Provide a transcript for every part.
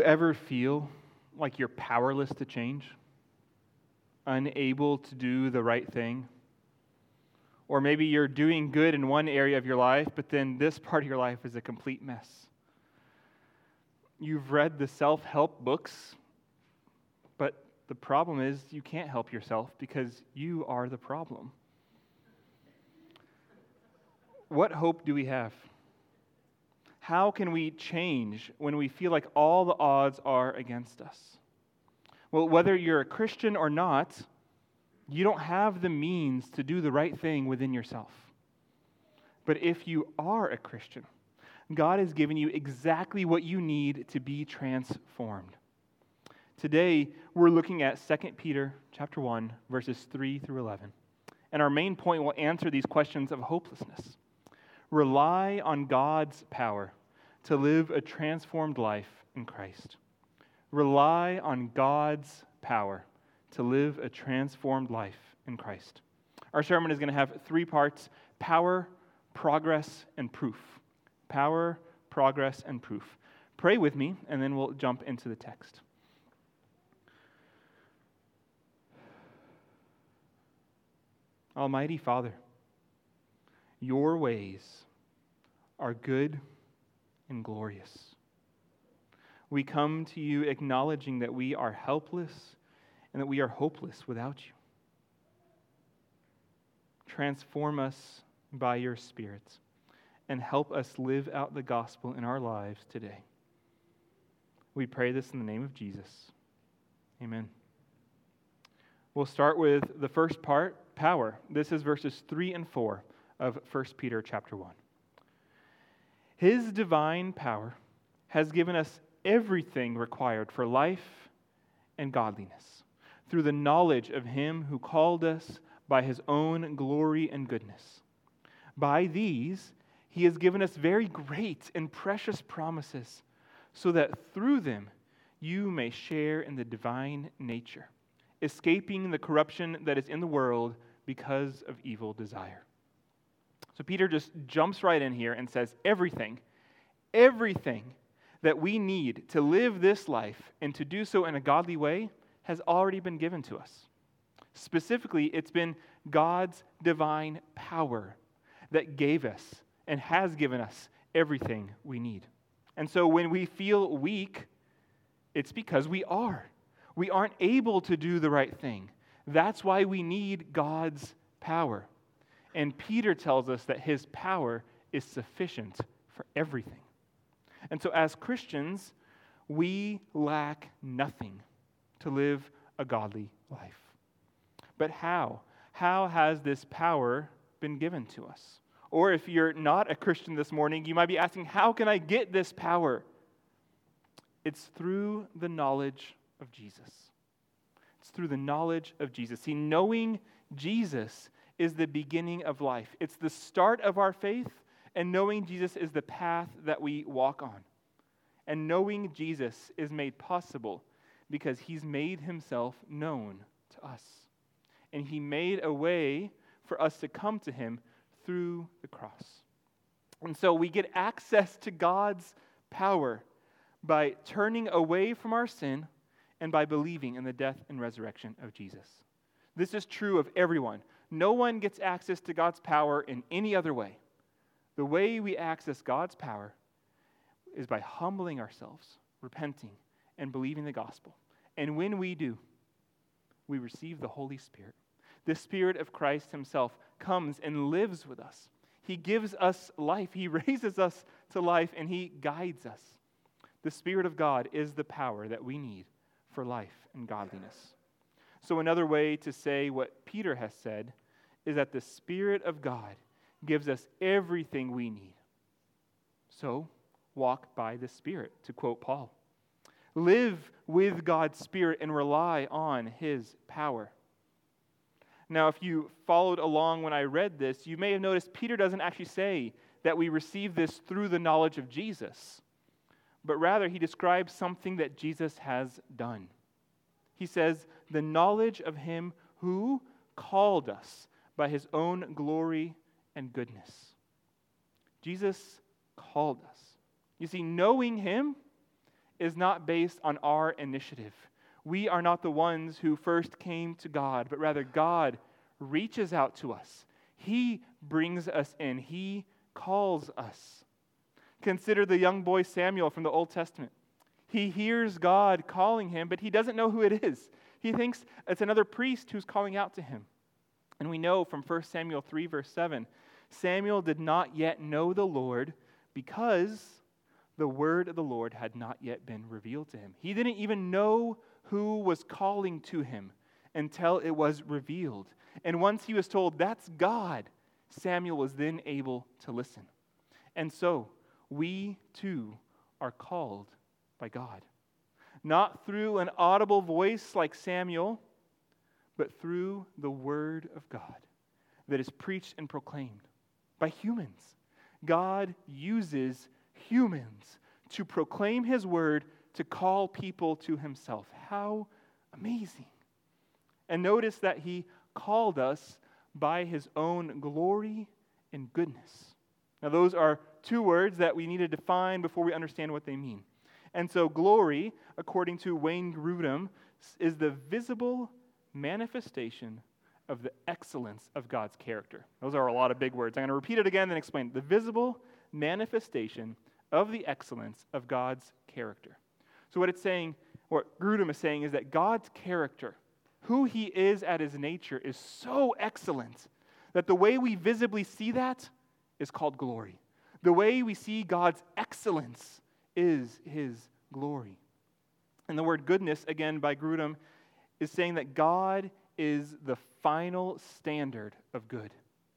ever feel like you're powerless to change? Unable to do the right thing? Or maybe you're doing good in one area of your life, but then this part of your life is a complete mess. You've read the self-help books, but the problem is you can't help yourself because you are the problem. What hope do we have? How can we change when we feel like all the odds are against us? Well, whether you're a Christian or not, you don't have the means to do the right thing within yourself. But if you are a Christian, God has given you exactly what you need to be transformed. Today, we're looking at 2 Peter chapter 1, verses 3 through 11. And our main point will answer these questions of hopelessness. Rely on God's power to live a transformed life in Christ. Rely on God's power to live a transformed life in Christ. Our sermon is going to have 3 parts: power, progress, and proof. Power, progress, and proof. Pray with me, and then we'll jump into the text. Almighty Father, your ways are good and glorious. We come to you acknowledging that we are helpless and that we are hopeless without you. Transform us by your Spirit and help us live out the gospel in our lives today. We pray this in the name of Jesus. Amen. We'll start with the first part, power. This is verses 3 and 4 of 1 Peter chapter 1. His divine power has given us everything required for life and godliness through the knowledge of Him who called us by His own glory and goodness. By these, He has given us very great and precious promises, so that through them you may share in the divine nature, escaping the corruption that is in the world because of evil desire. So Peter just jumps right in here and says everything that we need to live this life and to do so in a godly way has already been given to us. Specifically, it's been God's divine power that gave us and has given us everything we need. And so when we feel weak, it's because we are. We aren't able to do the right thing. That's why we need God's power. And Peter tells us that His power is sufficient for everything. And so as Christians, we lack nothing to live a godly life. But how? How has this power been given to us? Or if you're not a Christian this morning, you might be asking, how can I get this power? It's through the knowledge of Jesus. It's through the knowledge of Jesus. See, knowing Jesus is the beginning of life. It's the start of our faith, and knowing Jesus is the path that we walk on. And knowing Jesus is made possible because He's made Himself known to us. And He made a way for us to come to Him through the cross. And so we get access to God's power by turning away from our sin and by believing in the death and resurrection of Jesus. This is true of everyone. No one gets access to God's power in any other way. The way we access God's power is by humbling ourselves, repenting, and believing the gospel. And when we do, we receive the Holy Spirit. The Spirit of Christ Himself comes and lives with us. He gives us life. He raises us to life, and He guides us. The Spirit of God is the power that we need for life and godliness. So another way to say what Peter has said is that the Spirit of God gives us everything we need. So, walk by the Spirit, to quote Paul. Live with God's Spirit and rely on His power. Now, if you followed along when I read this, you may have noticed Peter doesn't actually say that we receive this through the knowledge of Jesus, but rather he describes something that Jesus has done. He says, the knowledge of Him who called us by His own glory and goodness. Jesus called us. You see, knowing Him is not based on our initiative. We are not the ones who first came to God, but rather God reaches out to us. He brings us in. He calls us. Consider the young boy Samuel from the Old Testament. He hears God calling him, but he doesn't know who it is. He thinks it's another priest who's calling out to him. And we know from 1 Samuel 3, verse 7, Samuel did not yet know the Lord because the word of the Lord had not yet been revealed to him. He didn't even know who was calling to him until it was revealed. And once he was told, that's God, Samuel was then able to listen. And so, we too are called by God. Not through an audible voice like Samuel, but through the word of God that is preached and proclaimed by humans. God uses humans to proclaim his word, to call people to himself. How amazing. And notice that he called us by his own glory and goodness. Now, those are two words that we need to define before we understand what they mean. And so, glory, according to Wayne Grudem, is the visible manifestation of the excellence of God's character. Those are a lot of big words. I'm going to repeat it again and explain. The visible manifestation of the excellence of God's character. So what it's saying, what Grudem is saying, is that God's character, who he is at his nature, is so excellent that the way we visibly see that is called glory. The way we see God's excellence is his glory. And the word goodness, again by Grudem, is saying that God is the final standard of good.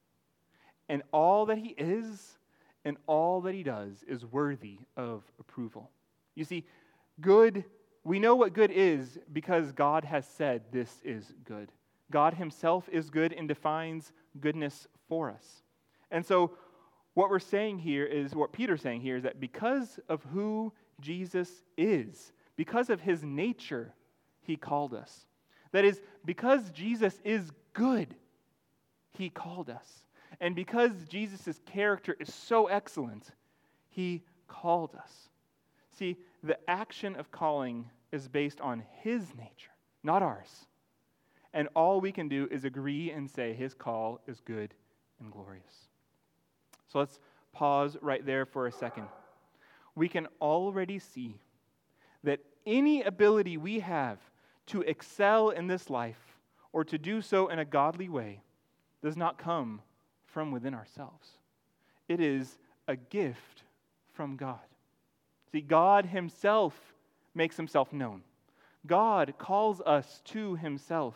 And all that he is and all that he does is worthy of approval. You see, good, we know what good is because God has said this is good. God himself is good and defines goodness for us. And so what we're saying here is, what Peter's saying here is that because of who Jesus is, because of his nature, he called us. That is, because Jesus is good, he called us. And because Jesus' character is so excellent, he called us. See, the action of calling is based on his nature, not ours. And all we can do is agree and say his call is good and glorious. So let's pause right there for a second. We can already see that any ability we have to excel in this life or to do so in a godly way does not come from within ourselves. It is a gift from God. See, God himself makes himself known. God calls us to himself.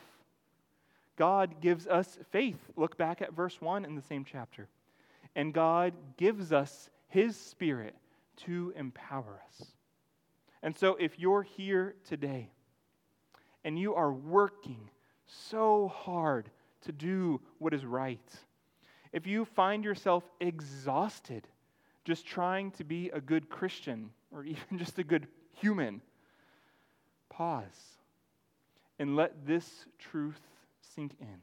God gives us faith. Look back at verse 1 in the same chapter. And God gives us his Spirit to empower us. And so if you're here today and you are working so hard to do what is right, if you find yourself exhausted just trying to be a good Christian or even just a good human, pause and let this truth sink in.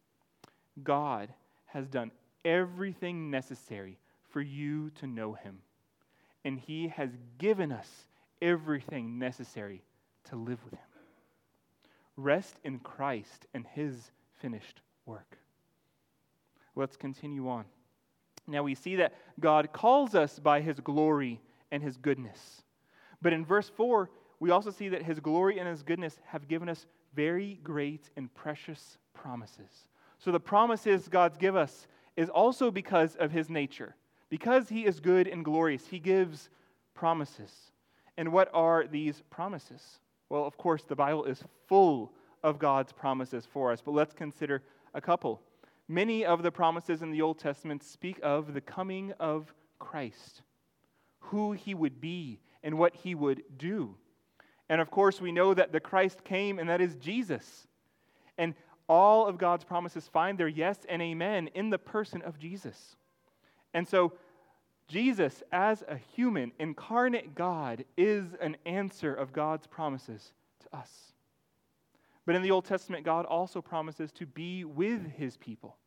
God has done everything necessary for you to know him, and he has given us everything necessary to live with him. Rest in Christ and his finished work. Let's continue on. Now we see that God calls us by his glory and his goodness. But in verse 4, we also see that his glory and his goodness have given us very great and precious promises. So the promises God's give us is also because of his nature. Because he is good and glorious, he gives promises. And what are these promises? Well, of course, the Bible is full of God's promises for us, but let's consider a couple. Many of the promises in the Old Testament speak of the coming of Christ, who he would be and what he would do. And of course, we know that the Christ came, and that is Jesus. And all of God's promises find their yes and amen in the person of Jesus. And so, Jesus, as a human, incarnate God, is an answer of God's promises to us. But in the Old Testament, God also promises to be with his people.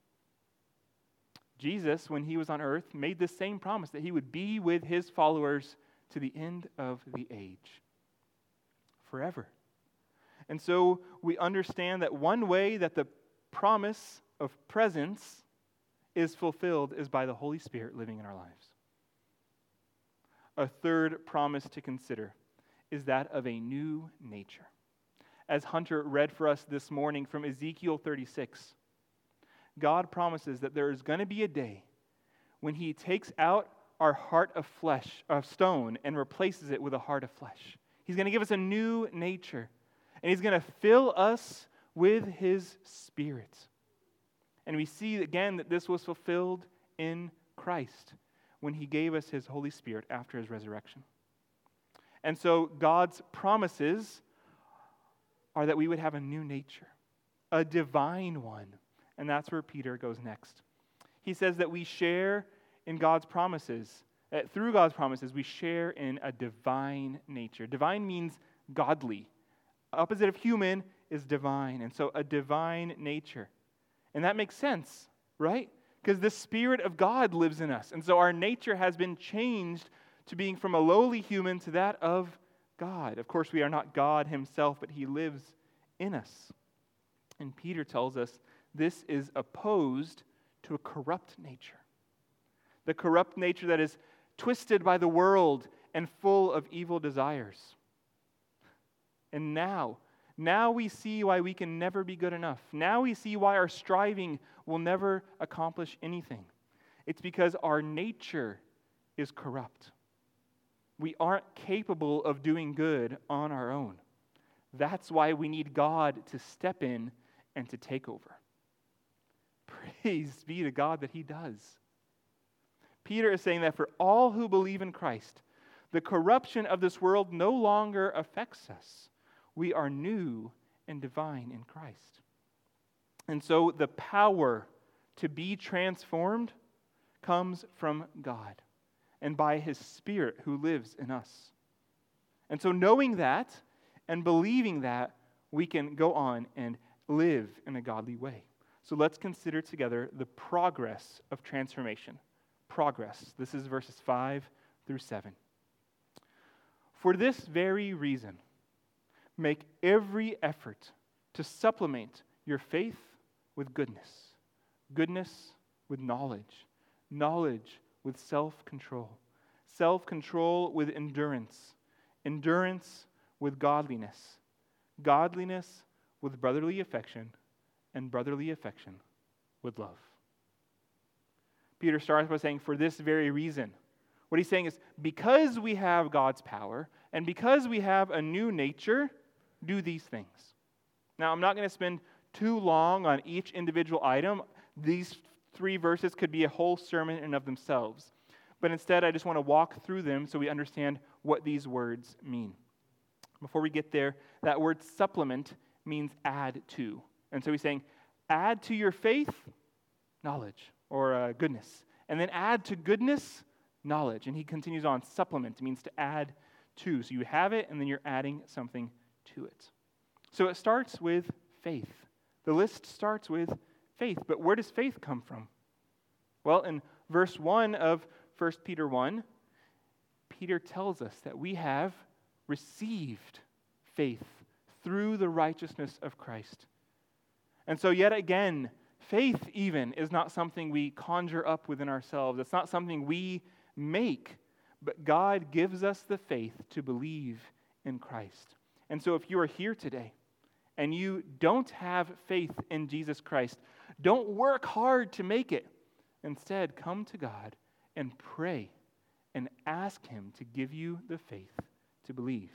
Jesus, when he was on earth, made this same promise that he would be with his followers to the end of the age. forever. And so we understand that one way that the promise of presence is fulfilled is by the Holy Spirit living in our lives. A third promise to consider is that of a new nature. As Hunter read for us this morning from Ezekiel 36, God promises that there is going to be a day when He takes out our heart of flesh, of stone, and replaces it with a heart of flesh. He's going to give us a new nature, and He's going to fill us with His Spirit. And we see again that this was fulfilled in Christ when He gave us His Holy Spirit after His resurrection. And so God's promises are that we would have a new nature, a divine one. And that's where Peter goes next. He says that we share in God's promises. Through God's promises, we share in a divine nature. Divine means godly. Opposite of human is divine. And so a divine nature. And that makes sense, right? Because the Spirit of God lives in us. And so our nature has been changed to being from a lowly human to that of God. Of course, we are not God Himself, but He lives in us. And Peter tells us this is opposed to a corrupt nature. The corrupt nature that is twisted by the world and full of evil desires. And now we see why we can never be good enough. Now we see why our striving will never accomplish anything. It's because our nature is corrupt. We aren't capable of doing good on our own. That's why we need God to step in and to take over. Praise be to God that He does. Peter is saying that for all who believe in Christ, the corruption of this world no longer affects us. We are new and divine in Christ. And so the power to be transformed comes from God and by His Spirit who lives in us. And so knowing that and believing that, we can go on and live in a godly way. So let's consider together the progress of transformation. Progress. This is verses 5 through 7. For this very reason, make every effort to supplement your faith with goodness, goodness with knowledge, knowledge with self-control, self-control with endurance, endurance with godliness, godliness with brotherly affection, and brotherly affection with love. Peter starts by saying, for this very reason. What he's saying is, because we have God's power, and because we have a new nature, do these things. Now, I'm not going to spend too long on each individual item. These 3 verses could be a whole sermon in and of themselves. But instead, I just want to walk through them so we understand what these words mean. Before we get there, that word supplement means add to. And so he's saying, add to your faith, knowledge, or goodness. And then add to goodness, knowledge. And he continues on, supplement means to add to. So you have it, and then you're adding something to it. So it starts with faith. The list starts with faith. But where does faith come from? Well, in verse 1 of 1 Peter 1, Peter tells us that we have received faith through the righteousness of Christ. And so yet again, faith even is not something we conjure up within ourselves. It's not something we make, but God gives us the faith to believe in Christ. And so if you are here today and you don't have faith in Jesus Christ, don't work hard to make it. Instead, come to God and pray and ask Him to give you the faith to believe.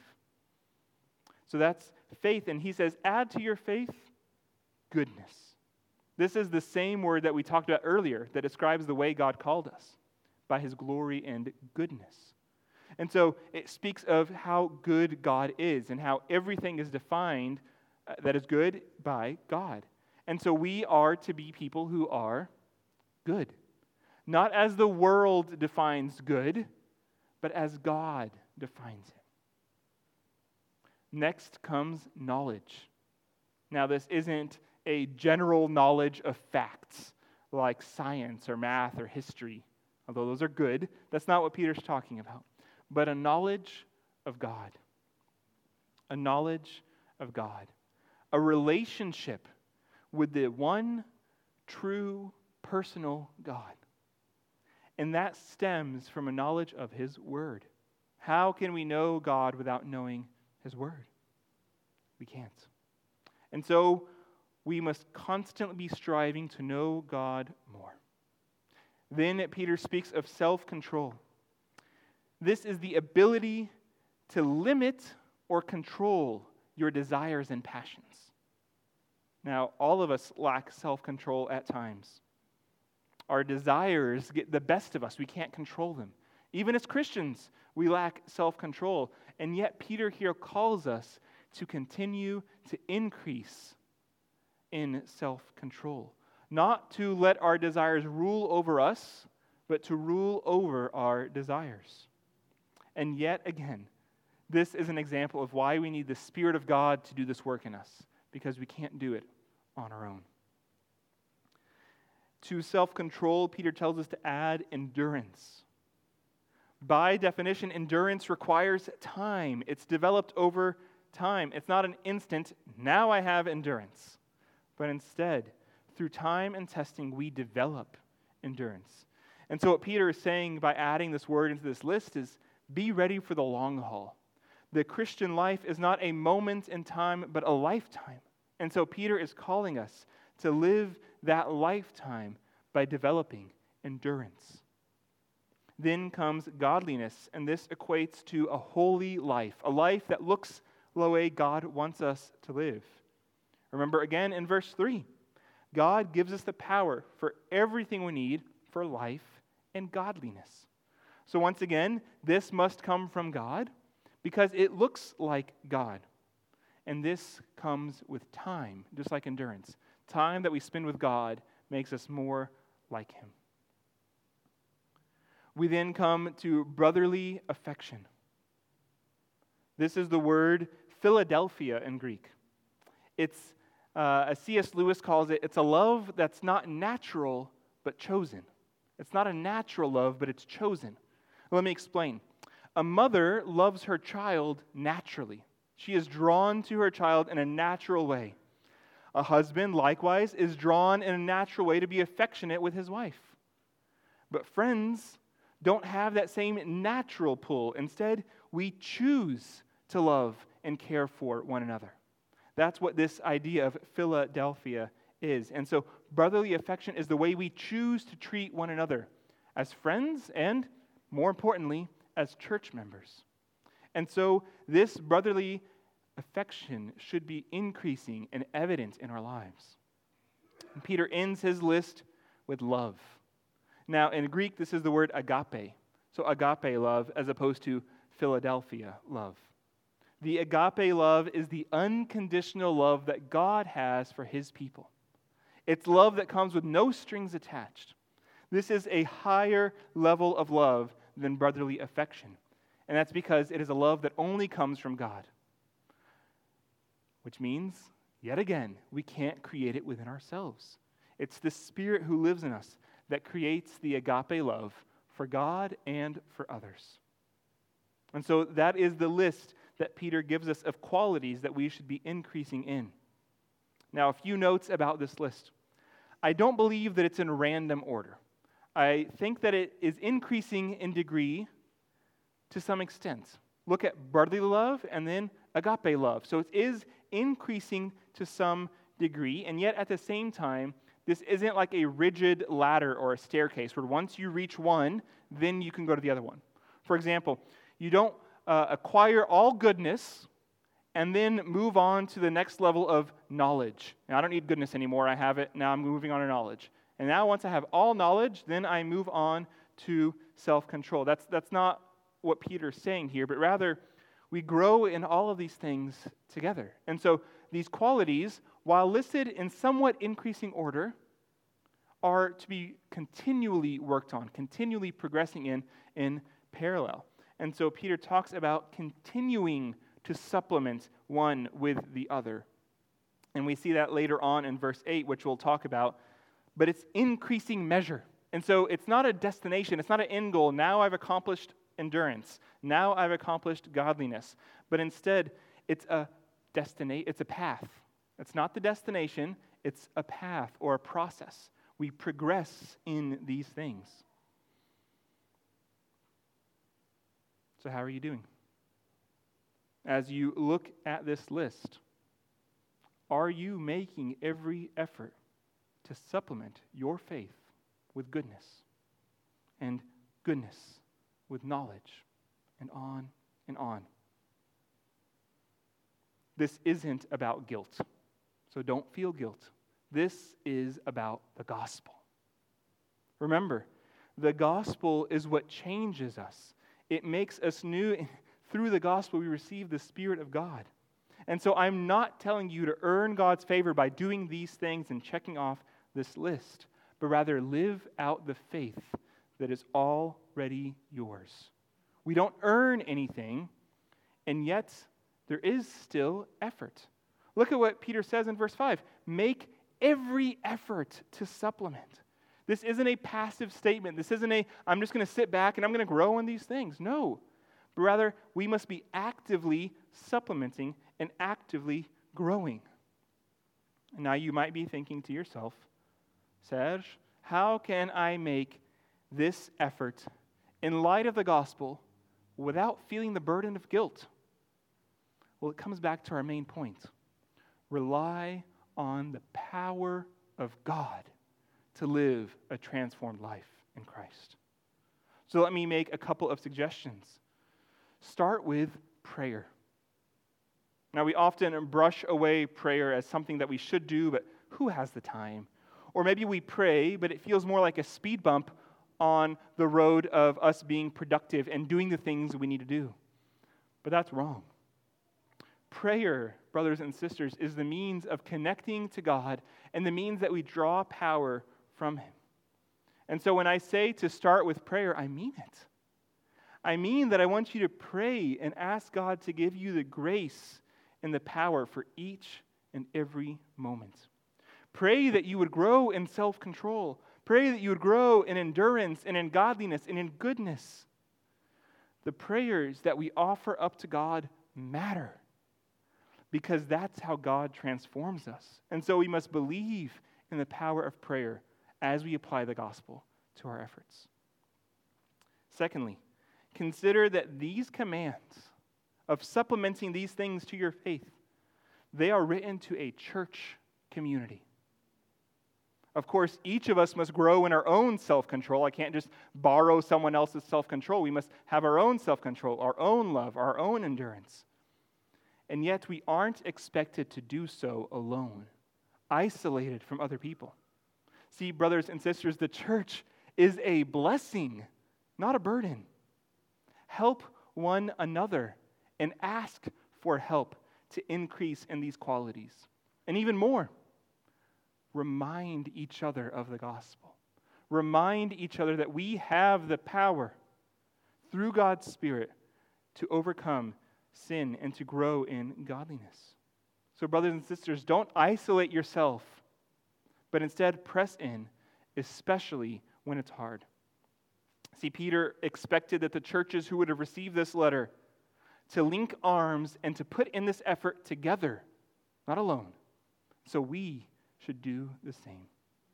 So that's faith, and he says, add to your faith goodness. This is the same word that we talked about earlier that describes the way God called us, by His glory and goodness. And so it speaks of how good God is and how everything is defined that is good by God. And so we are to be people who are good. Not as the world defines good, but as God defines it. Next comes knowledge. Now, this isn't a general knowledge of facts like science or math or history, although those are good. That's not what Peter's talking about, but a knowledge of God. a knowledge of God, a relationship with the one true personal God. And that stems from a knowledge of His Word. How can we know God without knowing His Word? We can't. And so we must constantly be striving to know God more. Then Peter speaks of self-control. This is the ability to limit or control your desires and passions. Now, all of us lack self-control at times. Our desires get the best of us. We can't control them. Even as Christians, we lack self-control. And yet Peter here calls us to continue to increase in self-control. Not to let our desires rule over us, but to rule over our desires. And yet again, this is an example of why we need the Spirit of God to do this work in us, because we can't do it on our own. To self-control, Peter tells us to add endurance. By definition, endurance requires time. It's developed over time. It's not an instant, now I have endurance. But instead, through time and testing, we develop endurance. And so what Peter is saying by adding this word into this list is, be ready for the long haul. The Christian life is not a moment in time, but a lifetime. And so Peter is calling us to live that lifetime by developing endurance. Then comes godliness, and this equates to a holy life, a life that looks the way God wants us to live. Remember again in verse 3, God gives us the power for everything we need for life and godliness. So once again, this must come from God because it looks like God. And this comes with time, just like endurance. Time that we spend with God makes us more like Him. We then come to brotherly affection. This is the word Philadelphia in Greek. It's, as C.S. Lewis calls it, it's a love that's not natural, but chosen. It's not a natural love, but it's chosen. Let me explain. A mother loves her child naturally. She is drawn to her child in a natural way. A husband, likewise, is drawn in a natural way to be affectionate with his wife. But friends don't have that same natural pull. Instead, we choose to love and care for one another. That's what this idea of Philadelphia is. And so brotherly affection is the way we choose to treat one another as friends and, more importantly, as church members. And so this brotherly affection should be increasing and evident in our lives. And Peter ends his list with love. Now, in Greek, this is the word agape. So agape love as opposed to Philadelphia love. The agape love is the unconditional love that God has for His people. It's love that comes with no strings attached. This is a higher level of love than brotherly affection. And that's because it is a love that only comes from God. Which means, yet again, we can't create it within ourselves. It's the Spirit who lives in us that creates the agape love for God and for others. And so that is the list that Peter gives us of qualities that we should be increasing in. Now, a few notes about this list. I don't believe that it's in random order. I think that it is increasing in degree to some extent. Look at brotherly love and then agape love. So it is increasing to some degree, and yet at the same time, this isn't like a rigid ladder or a staircase where once you reach one, then you can go to the other one. For example, you don't acquire all goodness and then move on to the next level of knowledge. Now, I don't need goodness anymore. I have it. Now I'm moving on to knowledge. And now once I have all knowledge, then I move on to self-control. That's not what Peter's saying here, but rather we grow in all of these things together. And so these qualities, while listed in somewhat increasing order, are to be continually worked on, continually progressing in parallel. And so Peter talks about continuing to supplement one with the other. And we see that later on in verse 8, which we'll talk about. But it's increasing measure. And so it's not a destination. It's not an end goal. Now I've accomplished endurance. Now I've accomplished godliness. But instead, It's a it's a path. It's not the destination, it's a path or a process. We progress in these things. So how are you doing? As you look at this list, are you making every effort to supplement your faith with goodness, and goodness with knowledge, and on and on? This isn't about guilt, so don't feel guilt. This is about the gospel. Remember, the gospel is what changes us. It makes us new. Through the gospel, we receive the Spirit of God. And so I'm not telling you to earn God's favor by doing these things and checking off this list, but rather live out the faith that is already yours. We don't earn anything, and yet there is still effort. Look at what Peter says in verse 5. Make every effort to supplement. This isn't a passive statement. This isn't I'm just going to sit back and I'm going to grow in these things. No. But rather, we must be actively supplementing and actively growing. And now you might be thinking to yourself, Serge, how can I make this effort in light of the gospel without feeling the burden of guilt? Well, it comes back to our main point. Rely on the power of God to live a transformed life in Christ. So let me make a couple of suggestions. Start with prayer. Now, we often brush away prayer as something that we should do, but who has the time? Or maybe we pray, but it feels more like a speed bump on the road of us being productive and doing the things we need to do. But that's wrong. Prayer, brothers and sisters, is the means of connecting to God and the means that we draw power from Him. And so when I say to start with prayer, I mean it. I mean that I want you to pray and ask God to give you the grace and the power for each and every moment. Pray that you would grow in self-control. Pray that you would grow in endurance and in godliness and in goodness. The prayers that we offer up to God matter, because that's how God transforms us. And so we must believe in the power of prayer as we apply the gospel to our efforts. Secondly, consider that these commands of supplementing these things to your faith, they are written to a church community. Of course, each of us must grow in our own self-control. I can't just borrow someone else's self-control. We must have our own self-control, our own love, our own endurance. And yet we aren't expected to do so alone, isolated from other people. See, brothers and sisters, the church is a blessing, not a burden. Help one another and ask for help to increase in these qualities. And even more, remind each other of the gospel. Remind each other that we have the power through God's Spirit to overcome sin and to grow in godliness. So, brothers and sisters, don't isolate yourself, but instead press in, especially when it's hard. See, Peter expected that the churches who would have received this letter to link arms and to put in this effort together, not alone. So we should do the same.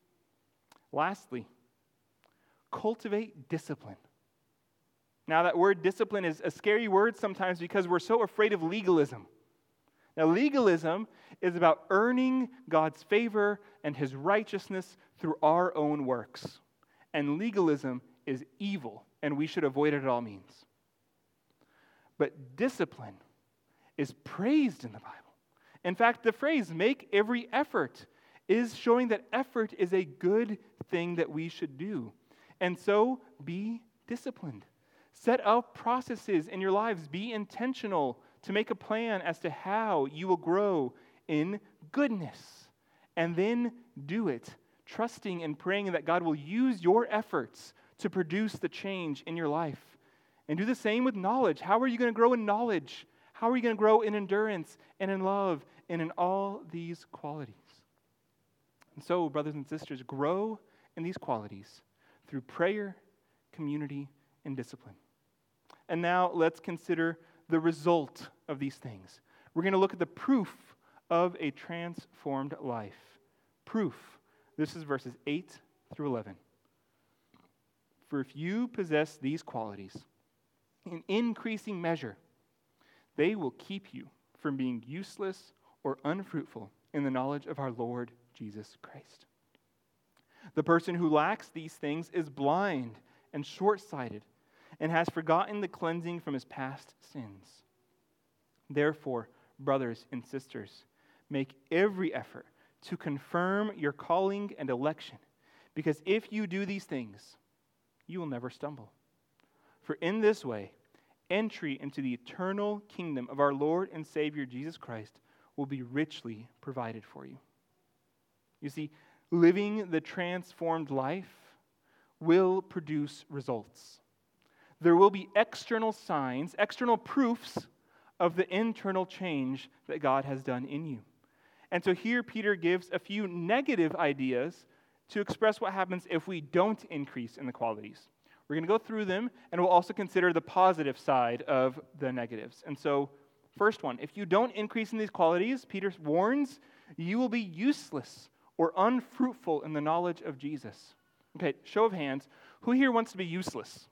Lastly, cultivate discipline. Now, that word discipline is a scary word sometimes because we're so afraid of legalism. Now, legalism is about earning God's favor and His righteousness through our own works. And legalism is evil, and we should avoid it at all means. But discipline is praised in the Bible. In fact, the phrase, make every effort, is showing that effort is a good thing that we should do. And so, be disciplined. Set up processes in your lives. Be intentional to make a plan as to how you will grow in goodness. And then do it, trusting and praying that God will use your efforts to produce the change in your life. And do the same with knowledge. How are you going to grow in knowledge? How are you going to grow in endurance and in love and in all these qualities? And so, brothers and sisters, grow in these qualities through prayer, community, and discipline. And now let's consider the result of these things. We're going to look at the proof of a transformed life. Proof. This is verses 8 through 11. For if you possess these qualities in increasing measure, they will keep you from being useless or unfruitful in the knowledge of our Lord Jesus Christ. The person who lacks these things is blind and short-sighted and has forgotten the cleansing from his past sins. Therefore, brothers and sisters, make every effort to confirm your calling and election, because if you do these things, you will never stumble. For in this way, entry into the eternal kingdom of our Lord and Savior Jesus Christ will be richly provided for you. You see, living the transformed life will produce results. There will be external signs, external proofs of the internal change that God has done in you. And so here Peter gives a few negative ideas to express what happens if we don't increase in the qualities. We're going to go through them, and we'll also consider the positive side of the negatives. And so, first one, if you don't increase in these qualities, Peter warns, you will be useless or unfruitful in the knowledge of Jesus. Okay, show of hands, who here wants to be useless?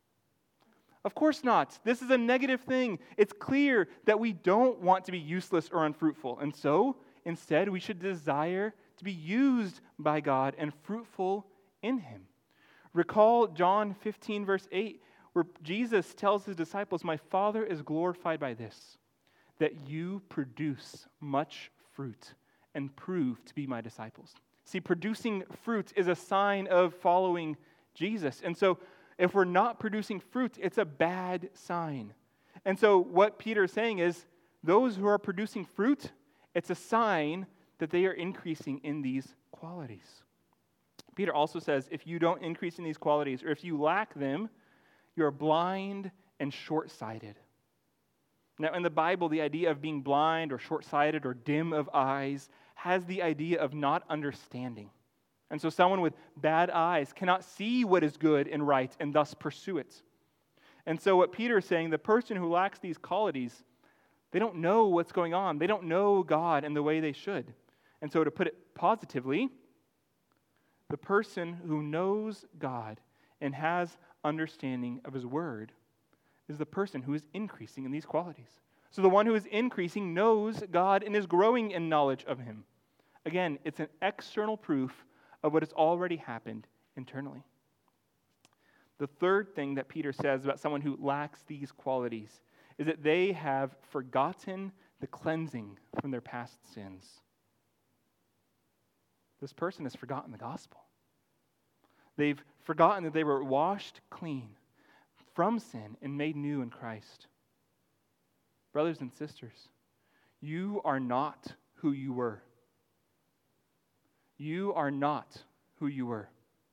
Of course not. This is a negative thing. It's clear that we don't want to be useless or unfruitful. And so, instead, we should desire to be used by God and fruitful in Him. Recall John 15, verse 8, where Jesus tells His disciples, "My Father is glorified by this, that you produce much fruit and prove to be my disciples." See, producing fruit is a sign of following Jesus. And so, if we're not producing fruit, it's a bad sign. And so, what Peter is saying is, those who are producing fruit, it's a sign that they are increasing in these qualities. Peter also says, if you don't increase in these qualities, or if you lack them, you're blind and short-sighted. Now, in the Bible, the idea of being blind or short-sighted or dim of eyes has the idea of not understanding. And so someone with bad eyes cannot see what is good and right and thus pursue it. And so what Peter is saying, the person who lacks these qualities, they don't know what's going on. They don't know God in the way they should. And so to put it positively, the person who knows God and has understanding of His Word is the person who is increasing in these qualities. So the one who is increasing knows God and is growing in knowledge of Him. Again, it's an external proof of what has already happened internally. The third thing that Peter says about someone who lacks these qualities is that they have forgotten the cleansing from their past sins. This person has forgotten the gospel. They've forgotten that they were washed clean from sin and made new in Christ. Brothers and sisters, you are not who you were. You are not who you were.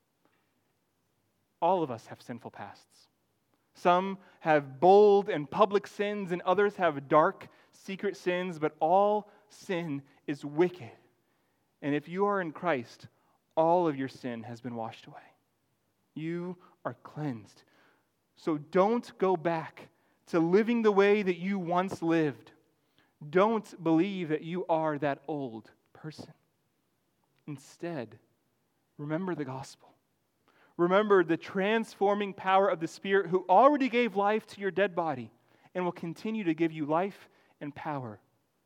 All of us have sinful pasts. Some have bold and public sins, and others have dark, secret sins, but all sin is wicked. And if you are in Christ, all of your sin has been washed away. You are cleansed. So don't go back to living the way that you once lived. Don't believe that you are that old person. Instead, remember the gospel. Remember the transforming power of the Spirit who already gave life to your dead body and will continue to give you life and power.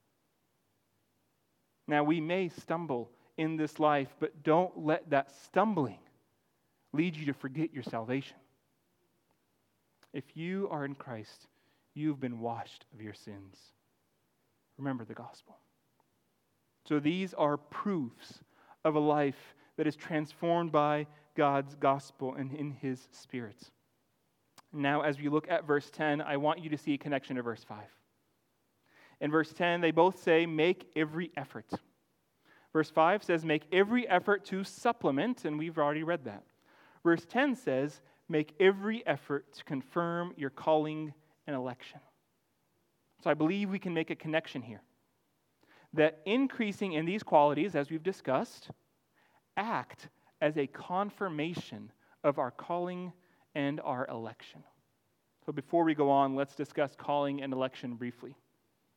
Now, we may stumble in this life, but don't let that stumbling lead you to forget your salvation. If you are in Christ, you've been washed of your sins. Remember the gospel. So these are proofs of a life that is transformed by God's gospel and in His Spirit. Now, as we look at verse 10, I want you to see a connection to verse 5. In verse 10, they both say, make every effort. Verse 5 says, make every effort to supplement, and we've already read that. Verse 10 says, make every effort to confirm your calling and election. So I believe we can make a connection here. That increasing in these qualities, as we've discussed, act as a confirmation of our calling and our election. So before we go on, let's discuss calling and election briefly.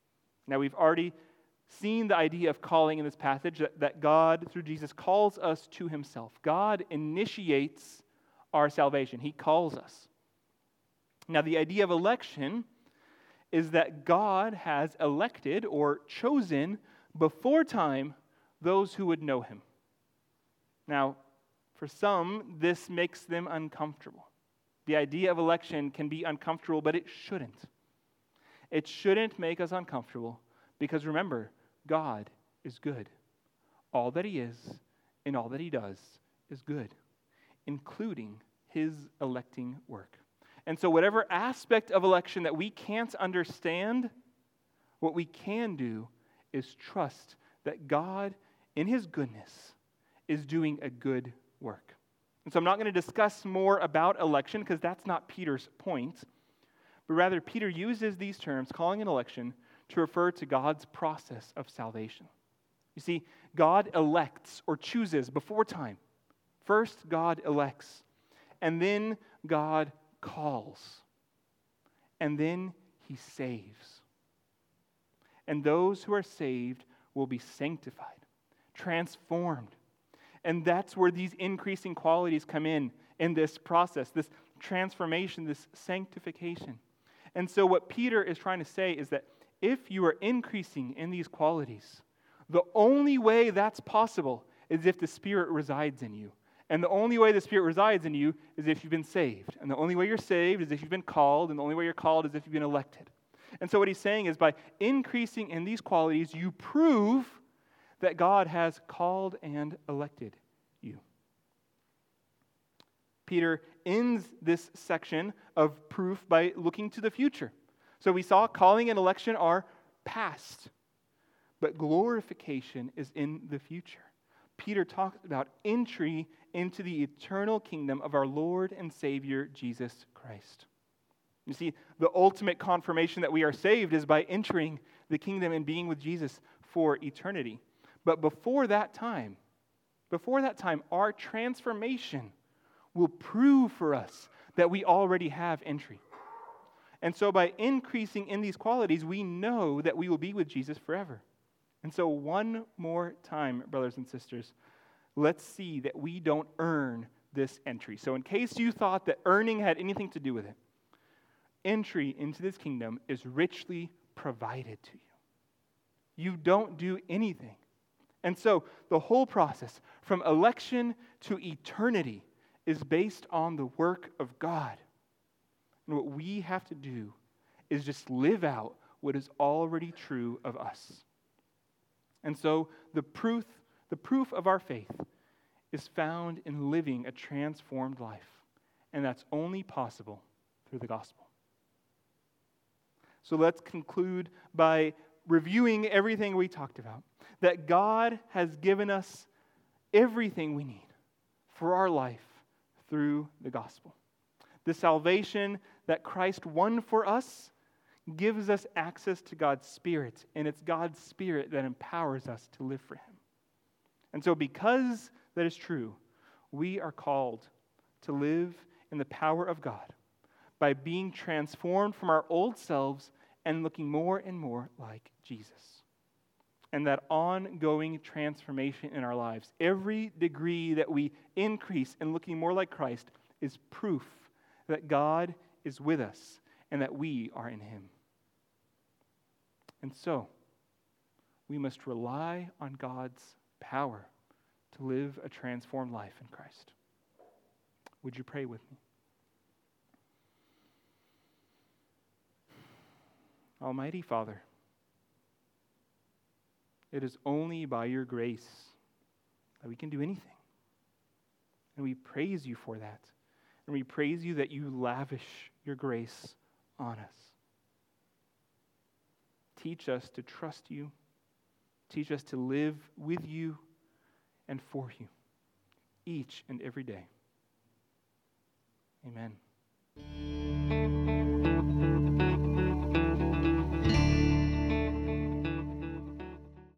Now, we've already seen the idea of calling in this passage, that God, through Jesus, calls us to himself. God initiates our salvation. He calls us. Now, the idea of election is that God has elected or chosen before time those who would know him. Now, for some, this makes them uncomfortable. The idea of election can be uncomfortable, but it shouldn't. It shouldn't make us uncomfortable because remember, God is good. All that he is and all that he does is good, including his electing work. And so whatever aspect of election that we can't understand, what we can do is trust that God, in his goodness, is doing a good work. And so I'm not going to discuss more about election because that's not Peter's point, but rather Peter uses these terms, calling an election, to refer to God's process of salvation. You see, God elects or chooses before time. First, God elects, and then God calls, and then he saves. And those who are saved will be sanctified, transformed. And that's where these increasing qualities come in this process, this transformation, this sanctification. And so what Peter is trying to say is that if you are increasing in these qualities, the only way that's possible is if the Spirit resides in you. And the only way the Spirit resides in you is if you've been saved. And the only way you're saved is if you've been called, and the only way you're called is if you've been elected. And so what he's saying is by increasing in these qualities, you prove that God has called and elected you. Peter ends this section of proof by looking to the future. So we saw calling and election are past, but glorification is in the future. Peter talks about entry into the eternal kingdom of our Lord and Savior, Jesus Christ. You see, the ultimate confirmation that we are saved is by entering the kingdom and being with Jesus for eternity. But before that time, our transformation will prove for us that we already have entry. And so by increasing in these qualities, we know that we will be with Jesus forever. And so one more time, brothers and sisters, let's see that we don't earn this entry. So in case you thought that earning had anything to do with it, entry into this kingdom is richly provided to you. You don't do anything. And so the whole process from election to eternity is based on the work of God. And what we have to do is just live out what is already true of us. And so the proof of our faith is found in living a transformed life. And that's only possible through the gospel. So let's conclude by reviewing everything we talked about. That God has given us everything we need for our life through the gospel. The salvation that Christ won for us gives us access to God's Spirit, and it's God's Spirit that empowers us to live for him. And so because that is true, we are called to live in the power of God by being transformed from our old selves and looking more and more like Jesus. And that ongoing transformation in our lives, every degree that we increase in looking more like Christ, is proof that God is with us and that we are in him. And so, we must rely on God's power to live a transformed life in Christ. Would you pray with me? Almighty Father, it is only by your grace that we can do anything. And we praise you for that. And we praise you that you lavish your grace on us. Teach us to trust you. Teach us to live with you and for you each and every day. Amen.